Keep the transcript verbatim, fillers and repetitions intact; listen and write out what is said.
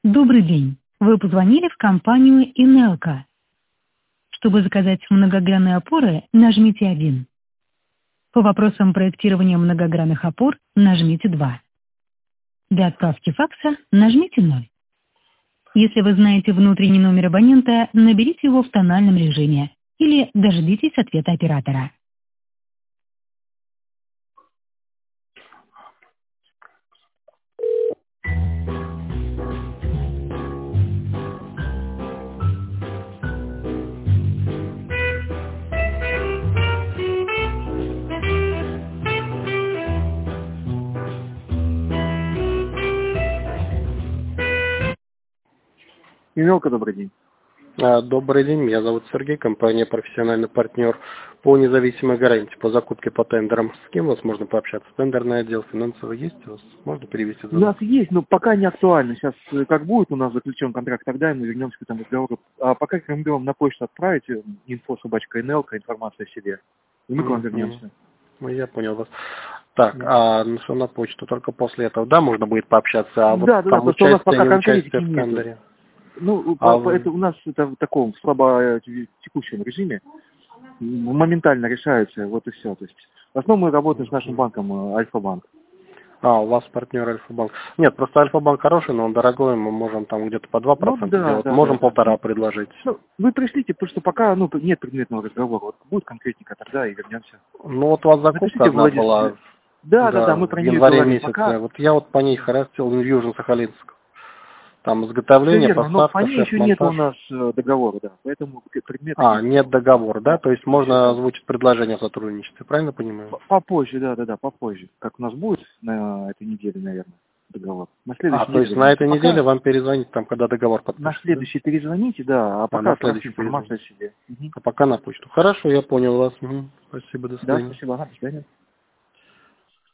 Добрый день. Вы позвонили в компанию Инелко. Чтобы заказать многогранные опоры, нажмите один. По вопросам проектирования многогранных опор нажмите два. Для отправки факса нажмите ноль. Если вы знаете внутренний номер абонента, наберите его в тональном режиме или дождитесь ответа оператора. Инелко, добрый день. А, Добрый день, меня зовут Сергей, компания «Профессиональный партнер» по независимой гарантии, по закупке по тендерам. С кем у вас можно пообщаться? Тендерный отдел финансовый есть у вас? Можно перевести У звонок? нас есть, но пока не актуально. Сейчас э, как будет у нас заключен контракт, тогда и мы вернемся к этому разговору. А пока рекомендую вам на почту отправить э, инфо собачка Инелко, информацию о себе. И мы к вам Мгм. вернемся. Ну, я понял вас. Так, Да. а ну, что на почту? Только после этого, да, можно будет пообщаться? А вот Да, да, да, там потому что у нас участие, пока не конкретики участие в нету. тендере? Ну, А по, по- это вы... у нас это в таком слабо э, текущем режиме. М, Моментально решается, вот и все. То есть в основном мы работаем с нашим банком э, Альфа-банк. А, у вас партнер Альфа-банк. Нет, просто Альфа-банк хороший, но он дорогой, мы можем там где-то по два Ну процента да, делать, да, да, можем да. полтора предложить. Ну, вы пришлите, потому что пока ну, нет предметного разговора. Вот будет конкретика, тогда и вернемся. Ну вот у вас закупка Напишите одна Владислав. была, Да, да, да, да, мы в про нее январе говорим. месяце. Пока Вот я вот по ней характер Южно-Сахалинск. Там все изготовление, верно, но по поставка, ней еще нет у шеф-монтаж. нас э, договора, да. Поэтому предмета А, нет. нет договора, да? То есть Еще, можно да. озвучить предложение о сотрудничестве, правильно понимаю? П- Попозже, да, да, да, попозже. Как у нас будет на этой неделе, наверное, договор. На А, следующей то неделе есть на вернемся. этой неделе Пока вам перезвонить, там, когда договор на подпишется, да? следующий перезвоните, да, а А, пока на отправьте следующий информацию перезвонить. о себе. Мгм. А пока на почту. Хорошо, я понял вас. Мгм. Спасибо, до Да, свидания. спасибо, ага, до свидания.